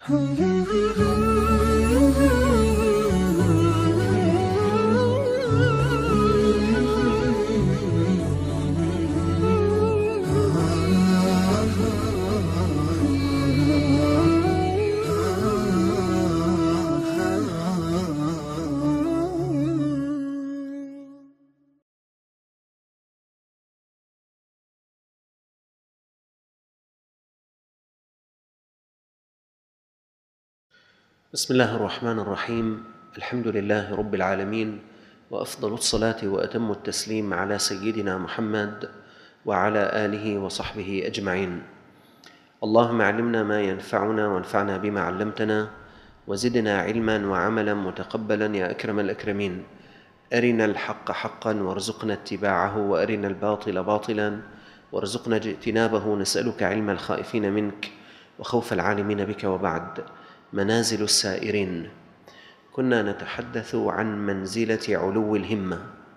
بسم الله الرحمن الرحيم. الحمد لله رب العالمين، وأفضل الصلاة وأتم التسليم على سيدنا محمد وعلى آله وصحبه أجمعين. اللهم علمنا ما ينفعنا وانفعنا بما علمتنا، وزدنا علما وعملا متقبلا يا أكرم الأكرمين. أرنا الحق حقا وارزقنا اتباعه، وأرنا الباطل باطلا وارزقنا اجتنابه. نسألك علم الخائفين منك وخوف العالمين بك. وبعد. منازل السائرين. كنا نتحدث عن منزلة علو الهمة،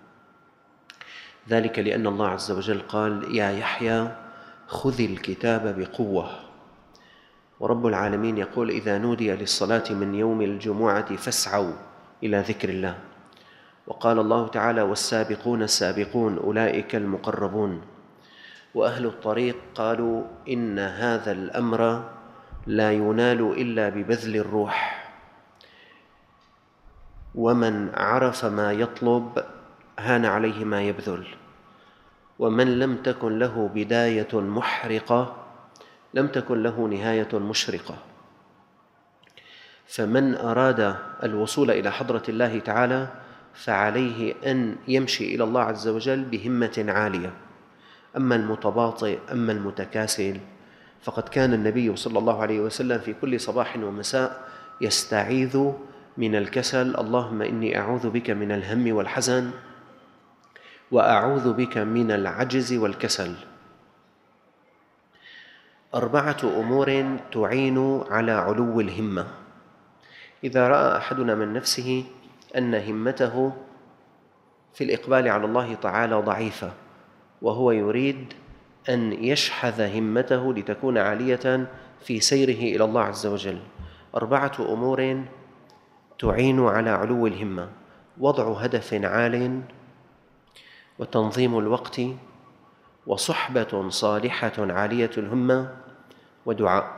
ذلك لأن الله عز وجل قال: يا يحيى خذ الكتاب بقوة. ورب العالمين يقول: إذا نودي للصلاة من يوم الجمعة فاسعوا إلى ذكر الله. وقال الله تعالى: والسابقون السابقون أولئك المقربون. وأهل الطريق قالوا: إن هذا الأمر لا ينال إلا ببذل الروح، ومن عرف ما يطلب هان عليه ما يبذل، ومن لم تكن له بداية محرقة لم تكن له نهاية مشرقة. فمن أراد الوصول إلى حضرة الله تعالى فعليه أن يمشي إلى الله عز وجل بهمة عالية. أما المتباطئ، أما المتكاسل، فقد كان النبي صلى الله عليه وسلم في كل صباح ومساء يستعيذ من الكسل: اللهم إني أعوذ بك من الهم والحزن، وأعوذ بك من العجز والكسل. 4 أمور تعين على علو الهمة. إذا رأى أحدنا من نفسه أن همته في الإقبال على الله تعالى ضعيفة، وهو يريد أن يشحذ همته لتكون عالية في سيره إلى الله عز وجل، 4 أمور تعين على علو الهمة: وضع هدف عال، وتنظيم الوقت، وصحبة صالحة عالية الهمة، ودعاء.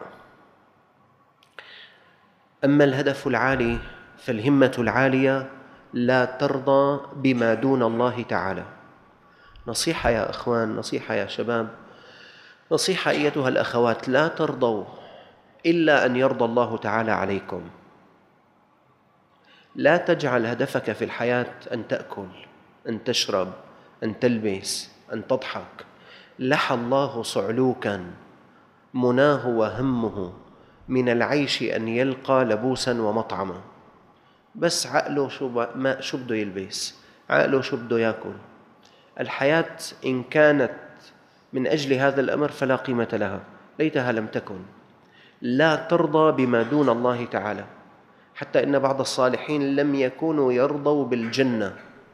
أما الهدف العالي فالهمة العالية لا ترضى بما دون الله تعالى. نصيحة يا أخوان، نصيحة يا شباب، نصيحة أيتها الأخوات: لا ترضوا إلا أن يرضى الله تعالى عليكم. لا تجعل هدفك في الحياة أن تأكل، أن تشرب، أن تلبس، أن تضحك. لحى الله صعلوكا مناه وهمه من العيش أن يلقى لبوسا ومطعما. بس عقله شو بده يلبس، عقله شو بده يأكل. الحياة إن كانت من أجل هذا الأمر فلا قيمة لها، ليتها لم تكن. لا ترضى بما دون الله تعالى، حتى إن بعض الصالحين لم يكونوا يرضوا بالجنة،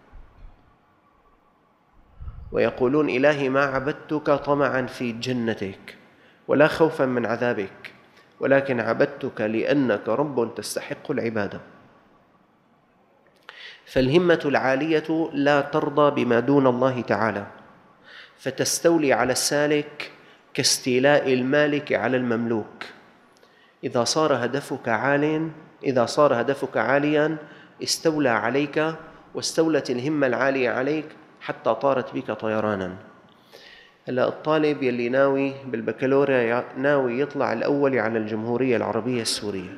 ويقولون: إلهي ما عبدتك طمعا في جنتك ولا خوفا من عذابك، ولكن عبدتك لأنك رب تستحق العبادة. فالهمة العالية لا ترضى بما دون الله تعالى، فتستولي على السالك كاستيلاء المالك على المملوك. إذا صار هدفك عاليا استولى عليك، واستولت الهمة العالية عليك حتى طارت بك طيرانا. هلا الطالب يلي ناوي بالبكالوريا ناوي يطلع الأول على الجمهورية العربية السورية،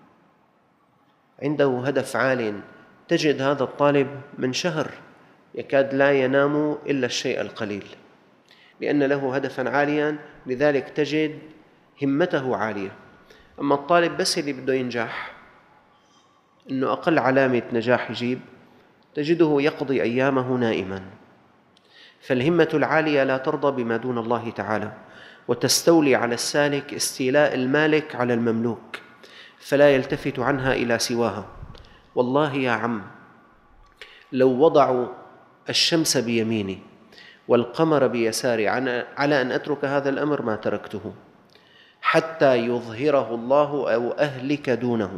عنده هدف عال، تجد هذا الطالب من شهر يكاد لا ينام إلا الشيء القليل، لأن له هدفا عاليا، لذلك تجد همته عالية. أما الطالب بس اللي بده ينجح، إنه أقل علامة نجاح يجيب، تجده يقضي أيامه نائما. فالهمة العالية لا ترضى بما دون الله تعالى، وتستولي على السالك استيلاء المالك على المملوك، فلا يلتفت عنها إلى سواها. والله يا عم، لو وضعوا الشمس بيميني والقمر بيساري على أن أترك هذا الأمر ما تركته، حتى يظهره الله أو أهلك دونهم.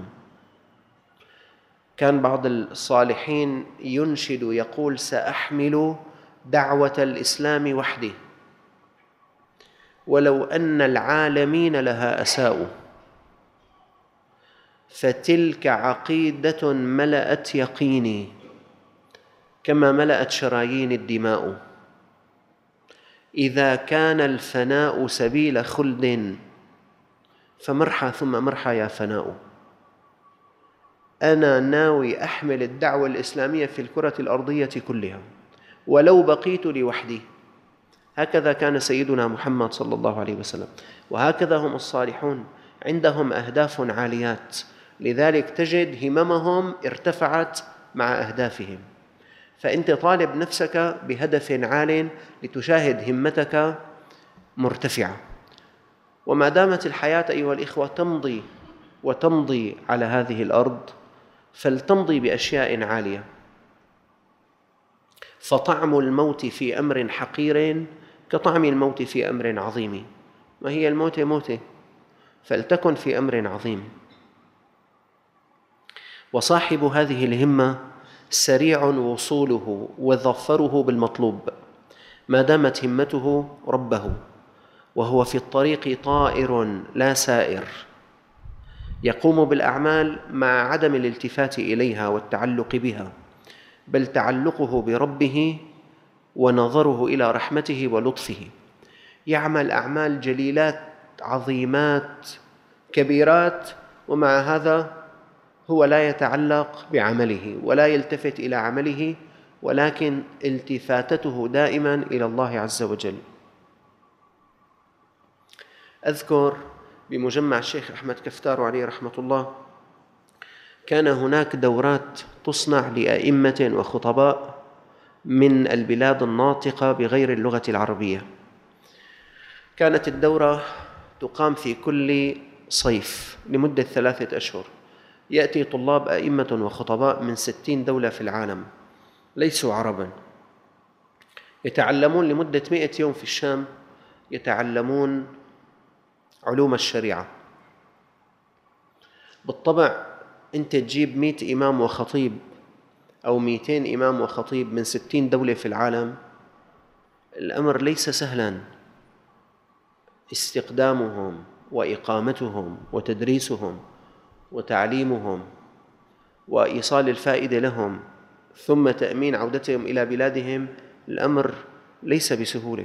كان بعض الصالحين ينشد يقول: سأحمل دعوة الإسلام وحدي ولو أن العالمين لها أساءوا، فتلك عقيدة ملأت يقيني كما ملأت شرايين الدماء. إذا كان الفناء سبيل خلد فمرحى ثم مرحى يا فناء. أنا ناوي أحمل الدعوة الإسلامية في الكرة الأرضية كلها ولو بقيت لوحدي. هكذا كان سيدنا محمد صلى الله عليه وسلم، وهكذا هم الصالحون، عندهم أهداف عاليات، لذلك تجد هممهم ارتفعت مع أهدافهم. فأنت طالب نفسك بهدف عال لتشاهد همتك مرتفعة. وما دامت الحياة أيها الإخوة تمضي وتمضي على هذه الأرض، فلتمضي بأشياء عالية. فطعم الموت في أمر حقير كطعم الموت في أمر عظيم. ما هي الموت موته، فلتكن في أمر عظيم. وصاحب هذه الهمة سريع وصوله وظفره بالمطلوب ما دامت همته ربه، وهو في الطريق طائر لا سائر، يقوم بالأعمال مع عدم الالتفات إليها والتعلق بها، بل تعلقه بربه ونظره إلى رحمته ولطفه. يعمل أعمال جليلات عظيمات كبيرات، ومع هذا هو لا يتعلق بعمله ولا يلتفت إلى عمله، ولكن التفاتته دائما إلى الله عز وجل. أذكر بمجمع الشيخ أحمد كفتار عليه رحمة الله، كان هناك دورات تصنع لأئمة وخطباء من البلاد الناطقة بغير اللغة العربية. كانت الدورة تقام في كل صيف لمدة 3 أشهر. يأتي طلاب أئمة وخطباء من 60 دولة في العالم ليسوا عربا، يتعلمون لمدة 100 يوم في الشام، يتعلمون علوم الشريعة. بالطبع أنت تجيب 100 إمام وخطيب أو 200 إمام وخطيب من 60 دولة في العالم، الأمر ليس سهلا. استقدامهم وإقامتهم وتدريسهم وتعليمهم وإيصال الفائدة لهم ثم تأمين عودتهم إلى بلادهم، الأمر ليس بسهولة.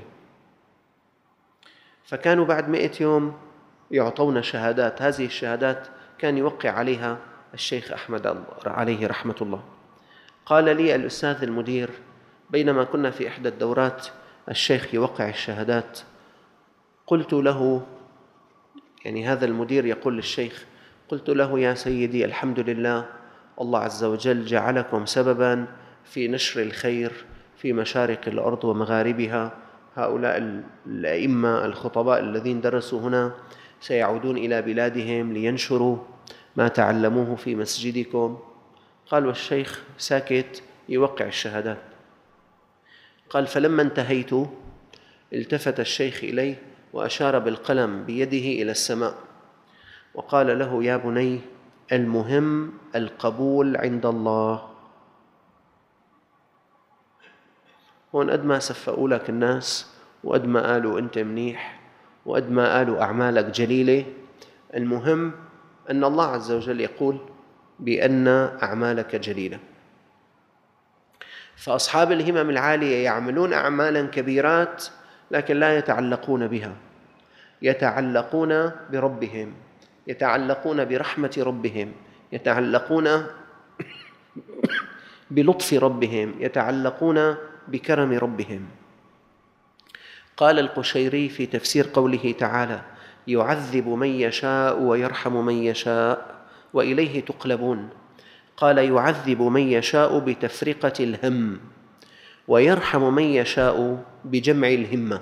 فكانوا بعد 100 يوم يعطون شهادات. هذه الشهادات كان يوقع عليها الشيخ أحمد عليه رحمة الله. قال لي الأستاذ المدير بينما كنا في إحدى الدورات الشيخ يوقع الشهادات، قلت له، يعني هذا المدير يقول للشيخ، قلت له: يا سيدي، الحمد لله، الله عز وجل جعلكم سبباً في نشر الخير في مشارق الأرض ومغاربها. هؤلاء الأئمة الخطباء الذين درسوا هنا سيعودون إلى بلادهم لينشروا ما تعلموه في مسجدكم. قال والشيخ ساكت يوقع الشهادات. قال فلما انتهيت التفت الشيخ إلي وأشار بالقلم بيده إلى السماء وقال له: يا بني، المهم القبول عند الله. هون قد ما سفقوا لك الناس وقد ما قالوا أنت منيح وقد ما قالوا أعمالك جليلة، المهم أن الله عز وجل يقول بأن أعمالك جليلة. فأصحاب الهمم العالية يعملون أعمالا كبيرات لكن لا يتعلقون بها، يتعلقون بربهم، يتعلقون برحمة ربهم، يتعلقون بلطف ربهم، يتعلقون بكرم ربهم. قال القشيري في تفسير قوله تعالى: يعذب من يشاء ويرحم من يشاء وإليه تقلبون، قال: يعذب من يشاء بتفرقة الهم ويرحم من يشاء بجمع الهمة.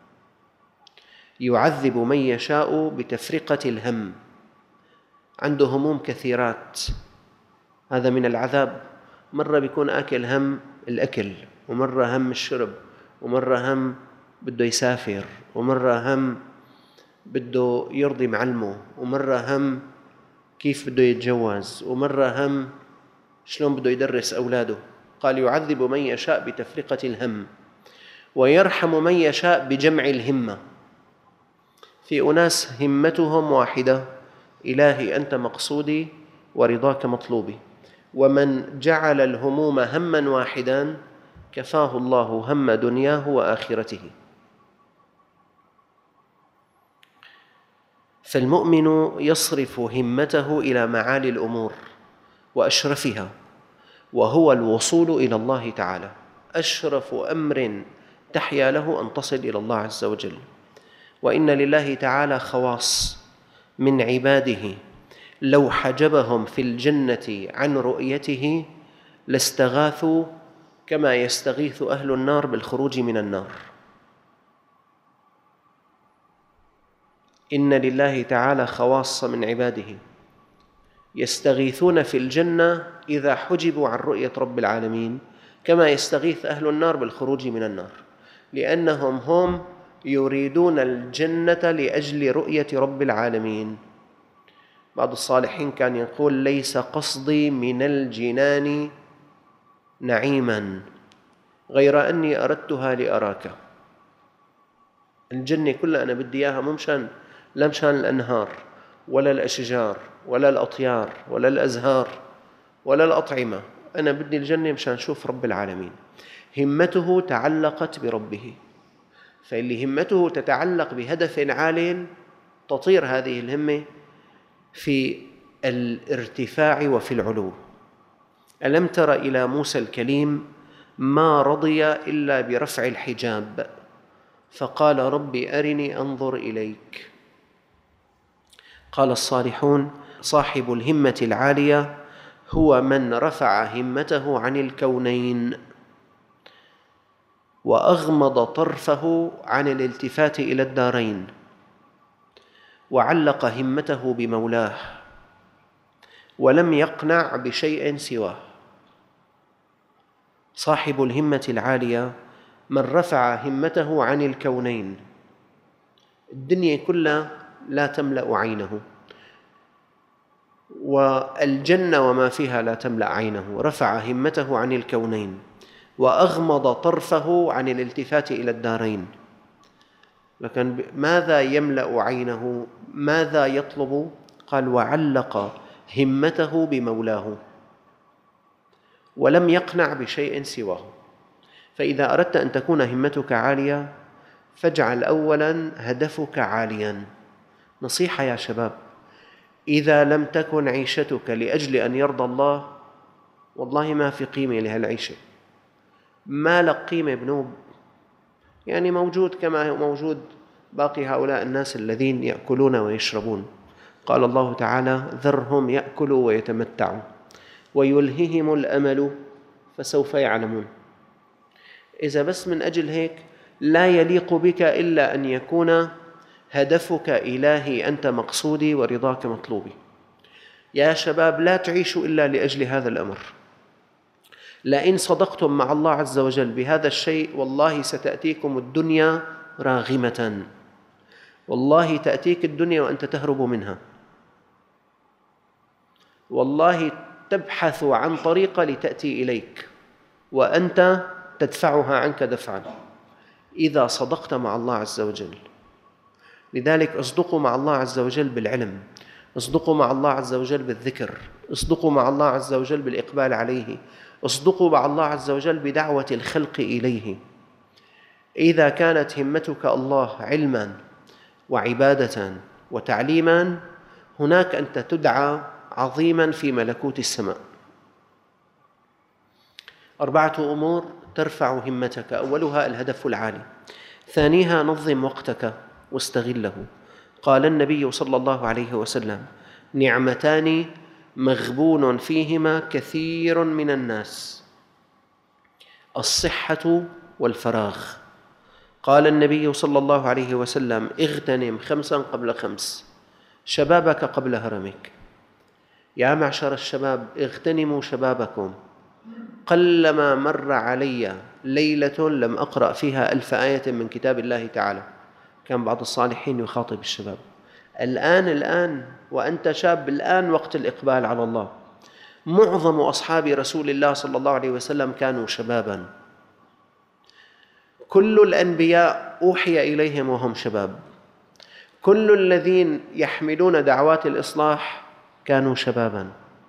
يعذب من يشاء بتفرقة الهم، عنده هموم كثيرات، هذا من العذاب. مرة بيكون آكل هم الأكل، ومرة هم الشرب، ومرة هم بده يسافر، ومرة هم بده يرضي معلمه، ومرة هم كيف بده يتجوز، ومرة هم شلون بده يدرس أولاده. قال: يعذب من يشاء بتفرقة الهم، ويرحم من يشاء بجمع الهمة. في أناس همتهم واحدة: إلهي أنت مقصودي ورضاك مطلوبي. ومن جعل الهموم هما واحدا كفاه الله هم دنياه وآخرته. فالمؤمن يصرف همته إلى معالي الأمور وأشرفها، وهو الوصول إلى الله تعالى. أشرف أمر تحيا له أن تصل إلى الله عز وجل. وإن لله تعالى خواص من عباده لو حجبهم في الجنة عن رؤيته لاستغاثوا كما يستغيث أهل النار بالخروج من النار. إن لله تعالى خواص من عباده يستغيثون في الجنة إذا حجبوا عن رؤية رب العالمين كما يستغيث أهل النار بالخروج من النار، لأنهم هم يريدون الجنة لأجل رؤية رب العالمين. بعض الصالحين كان يقول: ليس قصدي من الجنان نعيما غير أني أردتها لأراك. الجنة كلها أنا بدي إياها لا مشان الأنهار ولا الأشجار ولا الأطيار ولا الأزهار ولا الأطعمة، أنا بدي الجنة مشان شوف رب العالمين. همته تعلقت بربه، فاللي همته تتعلق بهدف عال تطير هذه الهمة في الارتفاع وفي العلو. ألم تر إلى موسى الكليم ما رضي إلا برفع الحجاب فقال: رب أرني أنظر إليك. قال الصالحون: صاحب الهمة العالية هو من رفع همته عن الكونين وأغمض طرفه عن الالتفات إلى الدارين، وعلق همته بمولاه ولم يقنع بشيء سواه. صاحب الهمة العالية من رفع همته عن الكونين، الدنيا كلها لا تملأ عينه، والجنة وما فيها لا تملأ عينه. رفع همته عن الكونين وأغمض طرفه عن الالتفات إلى الدارين. لكن ماذا يملأ عينه؟ ماذا يطلب؟ قال: وعلق همته بمولاه ولم يقنع بشيء سواه. فإذا أردت أن تكون همتك عالية فاجعل أولاً هدفك عالياً. نصيحة يا شباب: إذا لم تكن عيشتك لأجل أن يرضى الله، والله ما في قيمة لهالعيشة، ما لك قيمة بنوب. يعني موجود كما هو موجود باقي هؤلاء الناس الذين يأكلون ويشربون. قال الله تعالى: ذرهم يأكلوا ويتمتعوا ويلههم الأمل فسوف يعلمون. إذا بس من أجل هيك لا يليق بك إلا أن يكون هدفك: إلهي أنت مقصودي ورضاك مطلوبي. يا شباب لا تعيشوا إلا لأجل هذا الأمر. لئن صدقتم مع الله عز وجل بهذا الشيء والله ستأتيكم الدنيا راغمة، والله تأتيك الدنيا وأنت تهرب منها، والله تبحث عن طريقة لتأتي إليك وأنت تدفعها عنك دفعا إذا صدقت مع الله عز وجل. لذلك اصدقوا مع الله عز وجل بالعلم، اصدقوا مع الله عز وجل بالذكر، اصدقوا مع الله عز وجل بالإقبال عليه، اصدقوا مع الله عز وجل بدعوة الخلق إليه. إذا كانت همتك الله علما وعبادة وتعليما، هناك أنت تدعى عظيما في ملكوت السماء. 4 أمور ترفع همتك: أولها الهدف العالي، ثانيها نظم وقتك واستغله. قال النبي صلى الله عليه وسلم: نعمتان مغبون فيهما كثير من الناس، الصحة والفراغ. قال النبي صلى الله عليه وسلم: اغتنم 5 قبل 5، شبابك قبل هرمك. يا معشر الشباب اغتنموا شبابكم. قلما مر علي ليلة لم أقرأ فيها 1000 آية من كتاب الله تعالى، كان بعض الصالحين يخاطب الشباب: الآن وأنت شاب، الآن وقت الإقبال على الله. معظم أصحاب رسول الله صلى الله عليه وسلم كانوا شباباً. كل الأنبياء أوحي إليهم وهم شباب. كل الذين يحملون دعوات الإصلاح كانوا شباباً.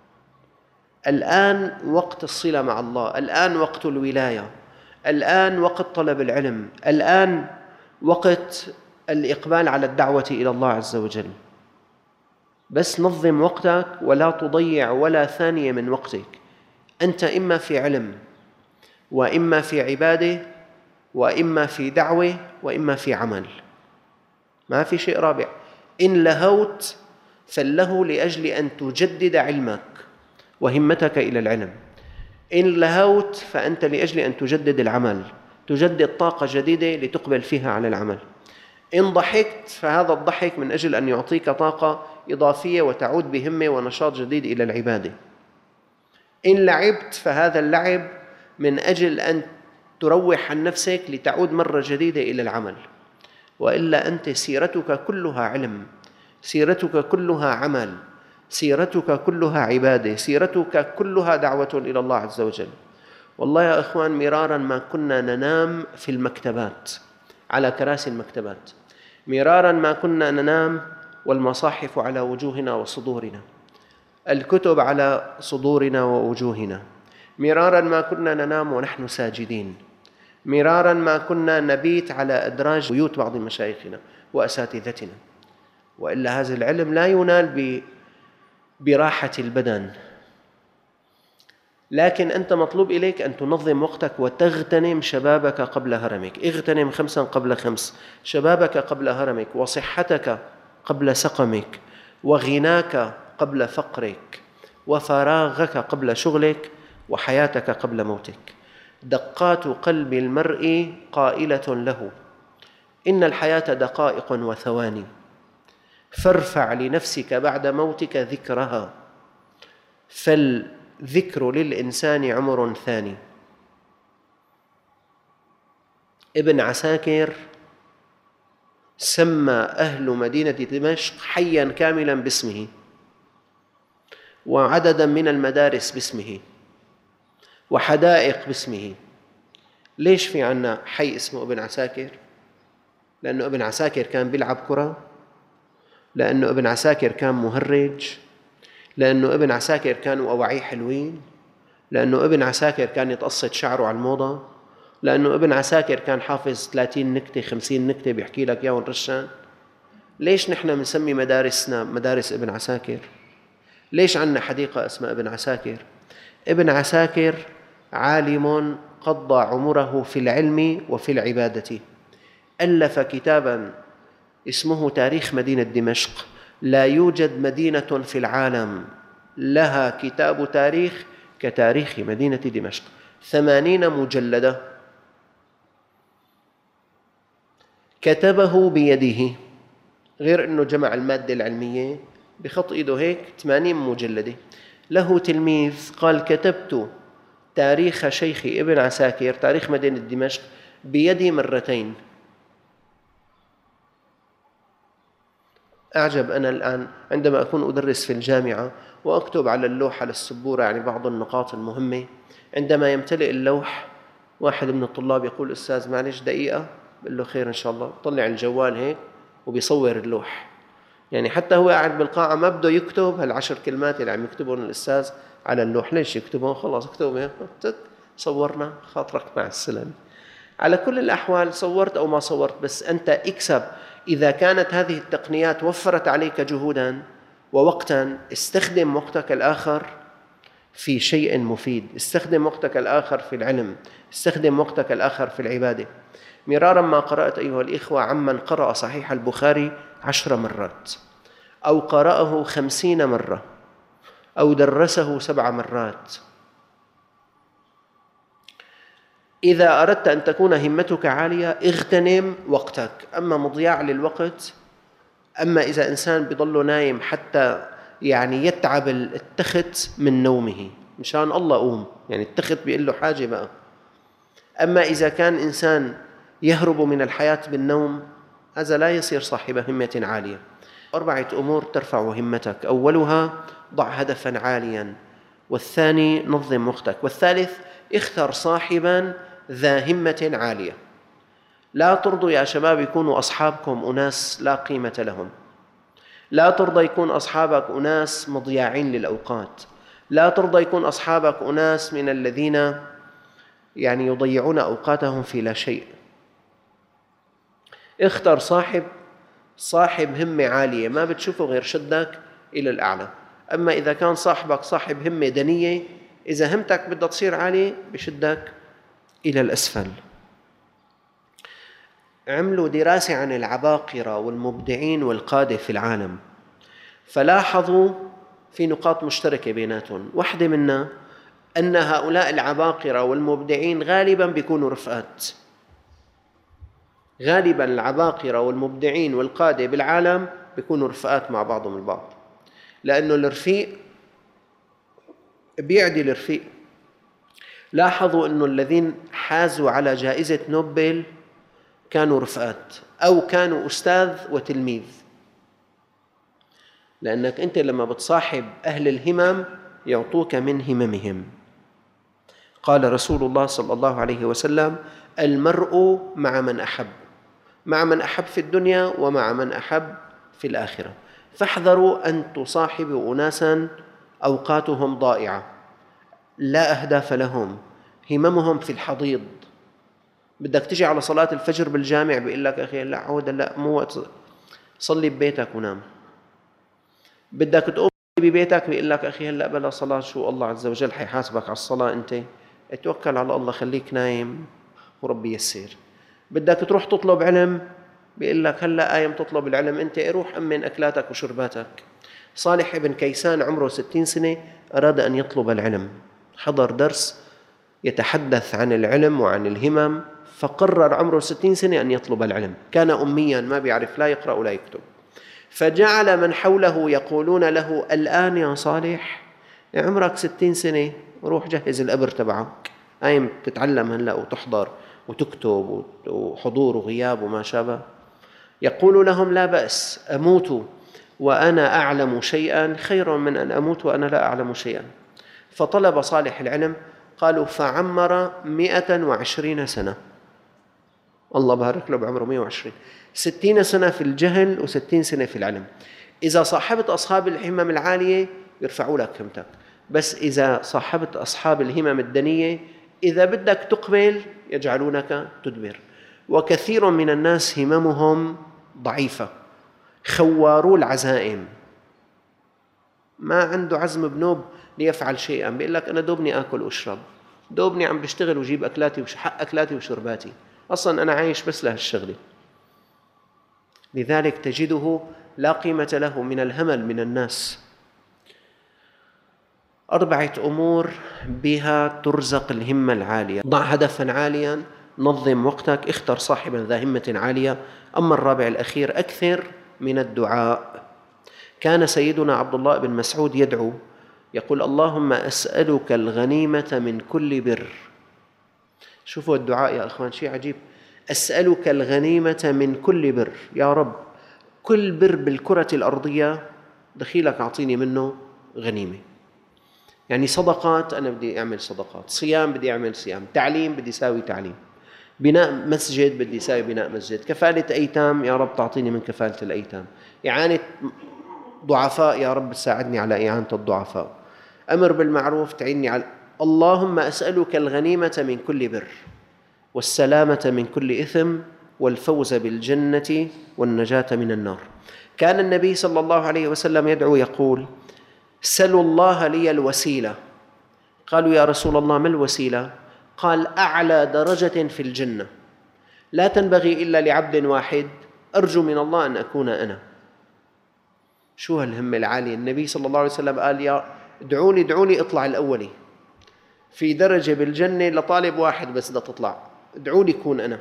الآن وقت الصلة مع الله، الآن وقت الولاية، الآن وقت طلب العلم، الآن وقت الإقبال على الدعوة إلى الله عز وجل. بس نظم وقتك ولا تضيع ولا ثانية من وقتك. أنت إما في علم، وإما في عبادة، وإما في دعوة، وإما في عمل. ما في شيء رابع. إن لهوت فله لأجل أن تجدد علمك وهمتك إلى العلم. إن لهوت فأنت لأجل أن تجدد العمل، تجدد طاقة جديدة لتقبل فيها على العمل. إن ضحكت فهذا الضحك من أجل أن يعطيك طاقة إضافية وتعود بهمة ونشاط جديد إلى العبادة. إن لعبت فهذا اللعب من أجل أن تروح عن نفسك لتعود مرة جديدة إلى العمل. وإلا أنت سيرتك كلها علم، سيرتك كلها عمل، سيرتك كلها عبادة، سيرتك كلها دعوة إلى الله عز وجل. والله يا إخوان، مرارا ما كنا ننام في المكتبات على كراسي المكتبات، مرارا ما كنا ننام والمصاحف على وجوهنا وصدورنا، الكتب على صدورنا ووجوهنا. مرارا ما كنا ننام ونحن ساجدين، مرارا ما كنا نبيت على أدراج بيوت بعض مشايخنا وأساتذتنا. وإلا هذا العلم لا ينال براحة البدن. لكن أنت مطلوب إليك أن تنظم وقتك وتغتنم شبابك قبل هرمك. اغتنم 5 قبل 5، شبابك قبل هرمك، وصحتك قبل سقمك، وغناك قبل فقرك، وفراغك قبل شغلك، وحياتك قبل موتك. دقات قلب المرء قائلة له: إن الحياة دقائق وثواني، فارفع لنفسك بعد موتك ذكرها، فالذكر للإنسان عمر ثاني. ابن عساكر سمى أهل مدينة دمشق حياً كاملاً باسمه، وعدداً من المدارس باسمه، وحدائق باسمه. ليش في عنا حي اسمه ابن عساكر؟ لأنه ابن عساكر كان بيلعب كرة، لأنه ابن عساكر كان مهرج، لأنه ابن عساكر كانوا أواعيه حلوين، لأنه ابن عساكر كان يتقصد شعره على الموضة، لأنه ابن عساكر كان حافظ 30 نكتة 50 نكتة بيحكي لك ياهن رشان. ليش نحن بنسمي مدارسنا مدارس ابن عساكر؟ ليش عنا حديقة اسمها ابن عساكر؟ ابن عساكر عالم قضى عمره في العلم وفي العبادة. ألف كتاباً اسمه تاريخ مدينة دمشق. لا يوجد مدينة في العالم لها كتاب تاريخ كتاريخ مدينة دمشق، 80 مجلدة كتبه بيده، غير أنه جمع المادة العلمية بخط إيده هيك 80 مجلدة. له تلميذ قال: كتبت تاريخ شيخي ابن عساكر، تاريخ مدينة دمشق، بيدي مرتين. أعجب أنا الآن عندما أكون أدرس في الجامعة وأكتب على اللوحة على السبورة يعني بعض النقاط المهمة، عندما يمتلئ اللوح واحد من الطلاب يقول: أستاذ معلش دقيقة. بقول له: خير إن شاء الله. طلع الجوال هيك وبيصور اللوح، يعني حتى هو قاعد بالقاعة ما بده يكتب هال10 كلمات اللي عم يكتبهم الأستاذ على اللوح. ليش يكتبهم؟ خلاص اكتبهم هيك، صورنا، خاطرك مع السلامة. على كل الأحوال صورت أو ما صورت، بس أنت اكسب. إذا كانت هذه التقنيات وفرت عليك جهوداً ووقتاً، استخدم وقتك الآخر في شيء مفيد، استخدم وقتك الآخر في العلم، استخدم وقتك الآخر في العبادة. مرارا ما قرأت أيها الإخوة عمن قرأ صحيح البخاري 10 مرات، أو قرأه 50 مرة، أو درسه 7 مرات. إذا أردت أن تكون همتك عالية اغتنم وقتك. أما مضياع للوقت، أما إذا إنسان بيضل نايم حتى يعني يتعب التخت من نومه، مشان الله قوم، يعني التخت بيقول له حاجة بقى. أما إذا كان إنسان يهرب من الحياة بالنوم، هذا لا يصير صاحب همة عالية. 4 أمور ترفع همتك: أولها ضع هدفا عاليا، والثاني نظم وقتك، والثالث اختر صاحبا ذا همة عالية. لا ترضوا يا شباب يكونوا أصحابكم أناس لا قيمة لهم، لا ترضى يكون أصحابك أناس مضياعين للأوقات، لا ترضى يكون أصحابك أناس من الذين يضيعون أوقاتهم في لا شيء. اختر صاحب همة عالية ما بتشوفه غير شدك إلى الأعلى. أما إذا كان صاحبك صاحب همة دنية، إذا همتك بدها تصير عالية بشدك إلى الأسفل. عملوا دراسة عن العباقرة والمبدعين والقادة في العالم، فلاحظوا في نقاط مشتركة بيناتهم. واحدة منها أن هؤلاء العباقرة والمبدعين غالباً بيكونوا رفقات. غالباً العباقرة والمبدعين والقادة بالعالم بيكونوا رفقات مع بعضهم البعض، لأنه الرفيق بيعدي الرفيق. لاحظوا أنه الذين حازوا على جائزة نوبل كانوا رفقات أو كانوا أستاذ وتلميذ، لأنك أنت لما بتصاحب أهل الهمم يعطوك من هممهم. قال رسول الله صلى الله عليه وسلم: المرء مع من أحب، مع من أحب في الدنيا ومع من أحب في الآخرة. فاحذروا أن تصاحبوا أناسا أوقاتهم ضائعة، لا أهداف لهم، هممهم في الحضيض. بدك تجي على صلاة الفجر بالجامع بيقول لك: أخي لا عودة، لا مو وقت، صلي ببيتك ونام. بدك تقوم ببيتك بيقول لك: أخي هلأ بلا صلاة، شو الله عز وجل حيحاسبك على الصلاة، أنت اتوكل على الله، خليك نايم وربي يسير. بدك تروح تطلب علم بيقول لك: هلأ قايم تطلب العلم، أنت روح أمن أكلاتك وشرباتك. صالح بن كيسان عمره 60 سنة أراد أن يطلب العلم، حضر درس يتحدث عن العلم وعن الهمم، فقرر عمره 60 سنة أن يطلب العلم. كان أمياً ما بيعرف لا يقرأ ولا يكتب، فجعل من حوله يقولون له: الآن يا صالح عمرك 60 سنة، روح جهز القبر تبعك، قايم تتعلم هلأ وتحضر وتكتب وحضور وغياب وما شابه. يقول لهم: لا بأس، أموت وأنا أعلم شيئا خير من أن أموت وأنا لا أعلم شيئا. فطلب صالح العلم، قالوا فعمر 120 سنة. الله بارك له بعمره 120، 60 سنة في الجهل و60 سنة في العلم. إذا صاحبت أصحاب الهمم العالية يرفعوا لك همتك، بس إذا صاحبت أصحاب الهمم الدنية إذا بدك تقبل يجعلونك تدبر. وكثير من الناس هممهم ضعيفة، خوارو العزائم، ما عنده عزم بنوب ليفعل شيئا، بيقول لك: أنا دوبني آكل وأشرب، دوبني عم بشتغل وجيب أكلاتي وحق أكلاتي وشرباتي، أصلا أنا عايش بس لهالشغلة. لذلك تجده لا قيمة له من الهمل من الناس. 4 أمور بها ترزق الهمة العالية: ضع هدفا عاليا، نظم وقتك، اختر صاحبا ذا همة عالية. أما الرابع الأخير: أكثر من الدعاء. كان سيدنا عبد الله بن مسعود يدعو يقول: اللهم أسألك الغنيمة من كل بر. شوفوا الدعاء يا أخوان، شيء عجيب. أسألك الغنيمة من كل بر، يا رب كل بر بالكرة الأرضية دخيلك أعطيني منه غنيمة. يعني صدقات أنا بدي أعمل صدقات، صيام بدي أعمل صيام، تعليم بدي أساوي تعليم، بناء مسجد بدي أساوي بناء مسجد، كفالة أيتام يا رب تعطيني من كفالة الأيتام، إعانة ضعفاء يا رب تساعدني على إعانة الضعفاء، أمر بالمعروف تعيني على. اللهم أسألك الغنيمة من كل بر، والسلامة من كل إثم، والفوز بالجنة والنجاة من النار. كان النبي صلى الله عليه وسلم يدعو يقول: سلوا الله لي الوسيلة. قالوا: يا رسول الله ما الوسيلة؟ قال: أعلى درجة في الجنة لا تنبغي إلا لعبد واحد، أرجو من الله أن أكون أنا. شو هالهمة العالية؟ النبي صلى الله عليه وسلم قال: يا ادعوني ادعوني اطلع الأولي، في درجة بالجنة لطالب واحد بس بدها تطلع، ادعوني كون أنا.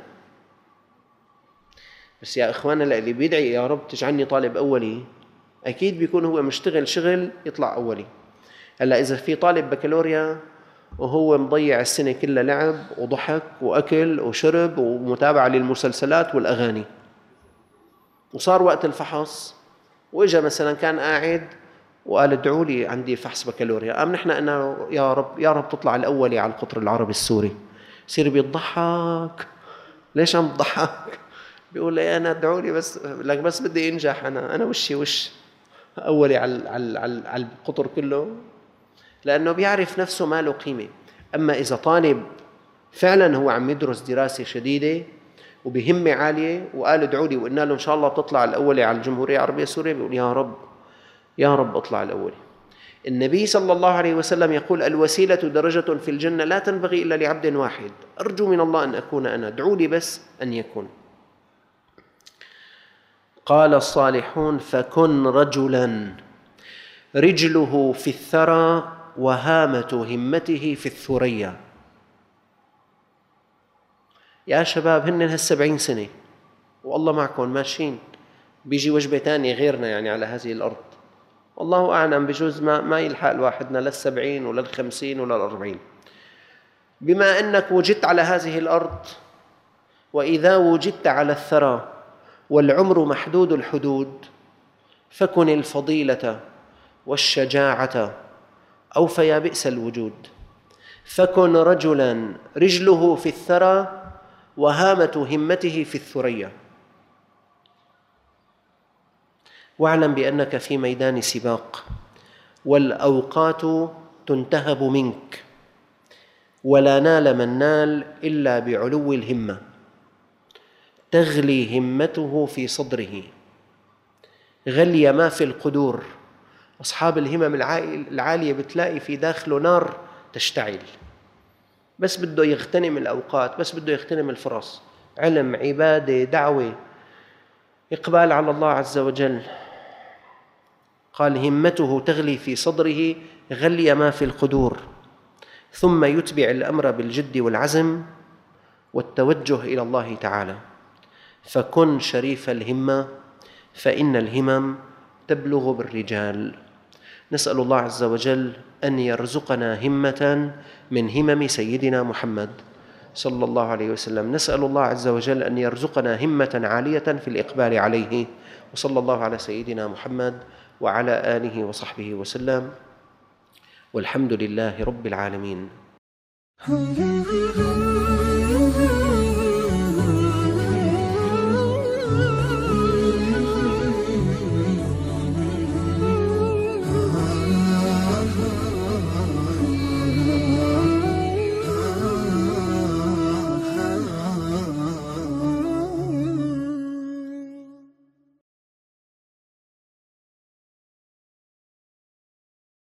بس يا إخوانا اللي بيدعي يا رب تجعلني طالب أولي أكيد بيكون هو مشتغل شغل يطلع أولي. هلا إذا في طالب بكالوريا وهو مضيع السنة كلها لعب وضحك وأكل وشرب ومتابعة للمسلسلات والأغاني، وصار وقت الفحص وإجا مثلا كان قاعد وقال ادعوا لي عندي فحص بكالوريا، قام نحن قلنا يا رب يا رب تطلع الأولي على القطر العربي السوري. يصير بيضحك، ليش عم تضحك؟ بيقول لي أنا ادعوا لي بس بدي أنجح، أنا وش أولي على القطر كله، لأنه بيعرف نفسه ما له قيمة. أما إذا طالب فعلا هو عم يدرس دراسة شديدة وبهمة عالية وقال ادعوا لي وقلنا له إن شاء الله بتطلع الأولي على الجمهورية العربية السورية، بيقول يا رب يا رب اطلع الأولي. النبي صلى الله عليه وسلم يقول الوسيلة درجة في الجنة لا تنبغي إلا لعبد واحد، أرجو من الله أن أكون أنا، ادعوا لي بس أن يكون. قال الصالحون فكن رجلا رجله في الثرى وهامة همته في الثريا. يا شباب هن هال70 سنة والله معكم ماشيين، بيجي وجبة تانية غيرنا يعني على هذه الأرض، والله أعلم بجوز ما يلحق الواحدنا لل70 ولا ال50 ولا ال40. بما أنك وجدت على هذه الأرض، وإذا وجدت على الثرى والعمر محدود الحدود، فكن الفضيلة والشجاعة أو فيا بئس الوجود. فكن رجلا رجله في الثرى وهامة همته في الثريا، واعلم بأنك في ميدان سباق والأوقات تنتهب منك، ولا نال من نال إلا بعلو الهمة، تغلي همته في صدره غلي ما في القدور. أصحاب الهمم العالية بتلاقي في داخله نار تشتعل، بس بده يغتنم الأوقات، بس بده يغتنم الفرص، علم، عبادة، دعوة، إقبال على الله عز وجل. قال همته تغلي في صدره غلي ما في القدور، ثم يتبع الأمر بالجد والعزم والتوجه إلى الله تعالى. فكن شريف الهمة فإن الهمم تبلغ بالرجال. نسأل الله عز وجل أن يرزقنا همة من همم سيدنا محمد صلى الله عليه وسلم. نسأل الله عز وجل أن يرزقنا همة عالية في الإقبال عليه، وصلى الله على سيدنا محمد وعلى آله وصحبه وسلم، والحمد لله رب العالمين.